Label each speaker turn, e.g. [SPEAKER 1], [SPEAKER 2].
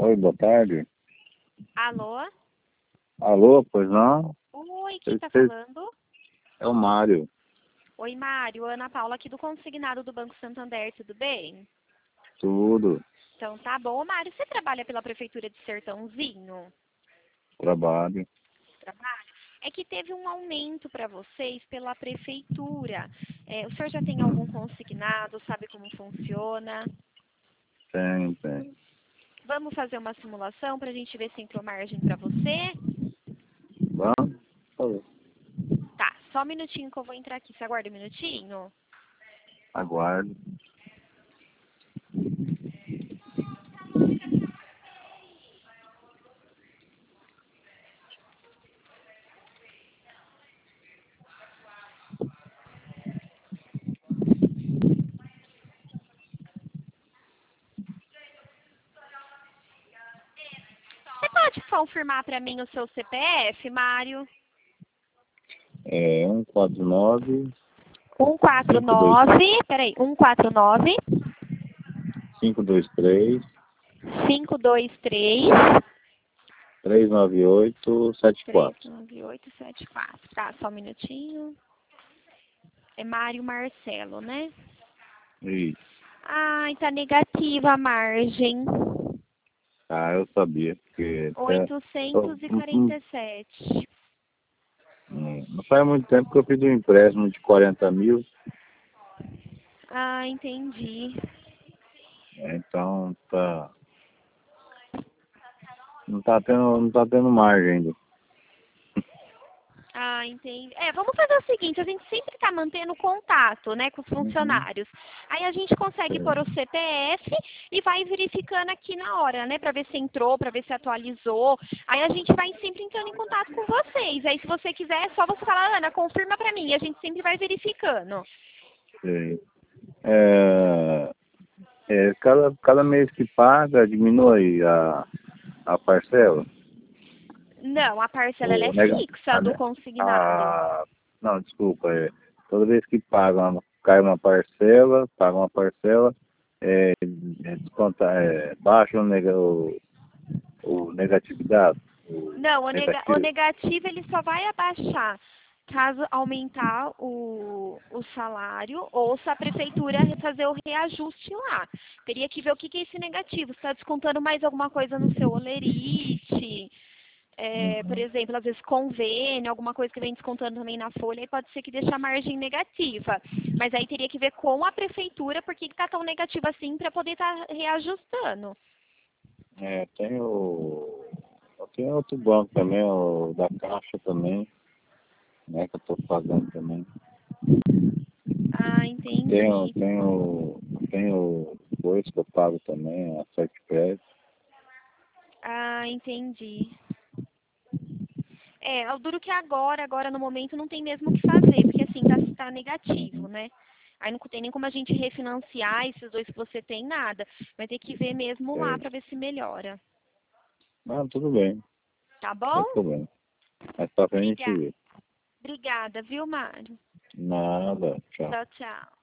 [SPEAKER 1] Oi, boa tarde.
[SPEAKER 2] Alô?
[SPEAKER 1] Alô, pois não?
[SPEAKER 2] Oi, quem tá
[SPEAKER 1] Esse
[SPEAKER 2] falando?
[SPEAKER 1] é o Mário.
[SPEAKER 2] Oi, Mário. Ana Paula aqui do Consignado do Banco Santander, tudo bem?
[SPEAKER 1] Tudo.
[SPEAKER 2] Então tá bom. Ô, Mário, você trabalha pela Prefeitura de Sertãozinho?
[SPEAKER 1] Trabalho.
[SPEAKER 2] Trabalho. É que teve um aumento para vocês pela Prefeitura. O senhor já tem algum consignado? Sabe como funciona?
[SPEAKER 1] Tem.
[SPEAKER 2] Vamos fazer uma simulação para a gente ver se entrou margem para você?
[SPEAKER 1] Vamos? Falou.
[SPEAKER 2] Tá, só um minutinho que eu vou entrar aqui. Você aguarda um minutinho?
[SPEAKER 1] Aguardo.
[SPEAKER 2] Você pode confirmar para mim o seu CPF, Mário?
[SPEAKER 1] É 149
[SPEAKER 2] 149, peraí, 149
[SPEAKER 1] 523
[SPEAKER 2] 523
[SPEAKER 1] 398 74.
[SPEAKER 2] 39874. Tá, só um minutinho. É Mário Marcelo, né?
[SPEAKER 1] Isso.
[SPEAKER 2] Ai, tá negativa a margem.
[SPEAKER 1] Ah, eu sabia, porque não
[SPEAKER 2] 847.
[SPEAKER 1] não faz muito tempo que eu fiz um empréstimo de 40 mil,
[SPEAKER 2] Ah, entendi.
[SPEAKER 1] então não tá tendo margem ainda.
[SPEAKER 2] Ah, entendi. Vamos fazer o seguinte, a gente sempre tá mantendo contato, né, com os
[SPEAKER 1] Uhum.
[SPEAKER 2] funcionários. Aí a gente consegue
[SPEAKER 1] É.
[SPEAKER 2] pôr o CPF e vai verificando aqui na hora, né, pra ver se entrou, pra ver se atualizou. Aí a gente vai sempre entrando em contato com vocês. Aí se você quiser, é só você falar, Ana, confirma pra mim. E a gente sempre vai verificando.
[SPEAKER 1] Sei. Cada mês que paga, diminui a parcela.
[SPEAKER 2] Não, a parcela ela
[SPEAKER 1] O
[SPEAKER 2] é
[SPEAKER 1] nega,
[SPEAKER 2] fixa do consignado.
[SPEAKER 1] não, desculpa. Toda vez que cai uma parcela, paga uma parcela, desconta, baixa o negatividade. O
[SPEAKER 2] Não, o
[SPEAKER 1] negativo.
[SPEAKER 2] negativo ele só vai abaixar caso aumentar o salário ou se a prefeitura fazer o reajuste lá. Teria que ver o que que é esse negativo. Se está descontando mais alguma coisa no seu holerite, por
[SPEAKER 1] Uhum.
[SPEAKER 2] exemplo, às vezes convênio, alguma coisa que vem descontando também na folha, aí pode ser que deixe a margem negativa. Mas aí teria que ver com a prefeitura por que está tão negativo assim para poder estar reajustando.
[SPEAKER 1] Tem outro banco também, o da Caixa também, né, que eu tô pagando também.
[SPEAKER 2] Ah,
[SPEAKER 1] Tenho,
[SPEAKER 2] entendi.
[SPEAKER 1] tenho, tenho dois que eu pago também, a Sete Crédito.
[SPEAKER 2] Ah, entendi. O duro que agora no momento não tem mesmo o que fazer, porque assim, tá negativo,
[SPEAKER 1] Uhum.
[SPEAKER 2] né? Aí não tem nem como a gente refinanciar esses dois que você tem, nada. Vai ter que ver mesmo lá
[SPEAKER 1] É.
[SPEAKER 2] pra ver se melhora.
[SPEAKER 1] Não, tudo bem,
[SPEAKER 2] Tá
[SPEAKER 1] não
[SPEAKER 2] bom?
[SPEAKER 1] tem problema. Mas pra frente a gente
[SPEAKER 2] Obrigada.
[SPEAKER 1] vê.
[SPEAKER 2] Obrigada, viu, Mário?
[SPEAKER 1] Nada, tchau.
[SPEAKER 2] Tchau, tchau.